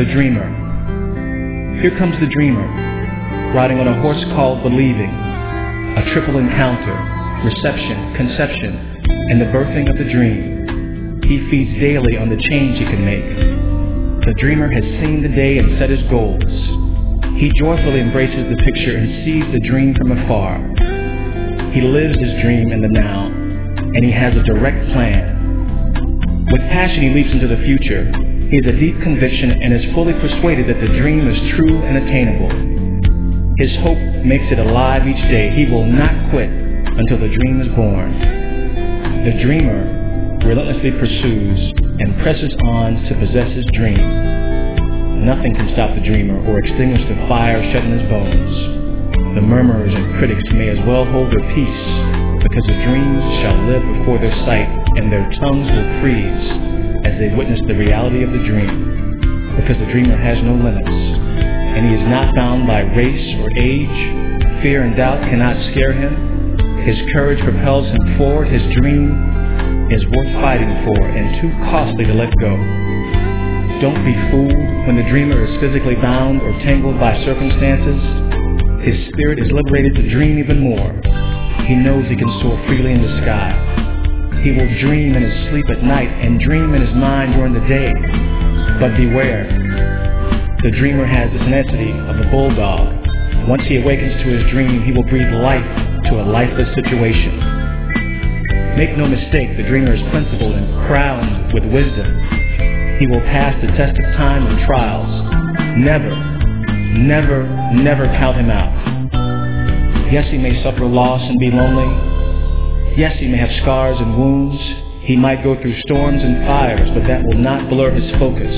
dreamer. Here comes the dreamer, riding on a horse called believing, a triple encounter, reception, conception, and the birthing of the dream. He feeds daily on the change he can make. The dreamer has seen the day and set his goals. He joyfully embraces the picture and sees the dream from afar. He lives his dream in the now, and he has a direct plan. With passion, he leaps into the future. He has a deep conviction and is fully persuaded that the dream is true and attainable. His hope makes it alive each day. He will not quit until the dream is born. The dreamer relentlessly pursues and presses on to possess his dream. Nothing can stop the dreamer or extinguish the fire shut in his bones. The murmurers and critics may as well hold their peace, because the dreams shall live before their sight, and their tongues will freeze as they witness the reality of the dream, because the dreamer has no limits, and he is not bound by race or age. Fear and doubt cannot scare him. His courage propels him forward. His dream is worth fighting for and too costly to let go. Don't be fooled when the dreamer is physically bound or tangled by circumstances. His spirit is liberated to dream even more. He knows he can soar freely in the sky. He will dream in his sleep at night and dream in his mind during the day. But beware, the dreamer has the tenacity of a bulldog. Once he awakens to his dream, he will breathe life to a lifeless situation. Make no mistake, the dreamer is principled and crowned with wisdom. He will pass the test of time and trials. Never, never, never count him out. Yes, he may suffer loss and be lonely. Yes, he may have scars and wounds. He might go through storms and fires, but that will not blur his focus.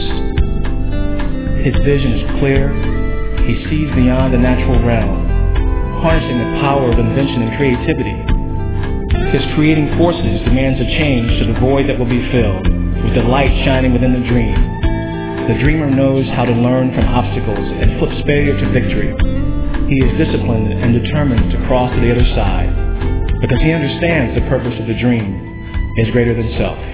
His vision is clear. He sees beyond the natural realm, harnessing the power of invention and creativity. His creating forces demands a change to the void that will be filled with the light shining within the dream. The dreamer knows how to learn from obstacles and flips failure to victory. He is disciplined and determined to cross to the other side, because he understands the purpose of the dream is greater than self.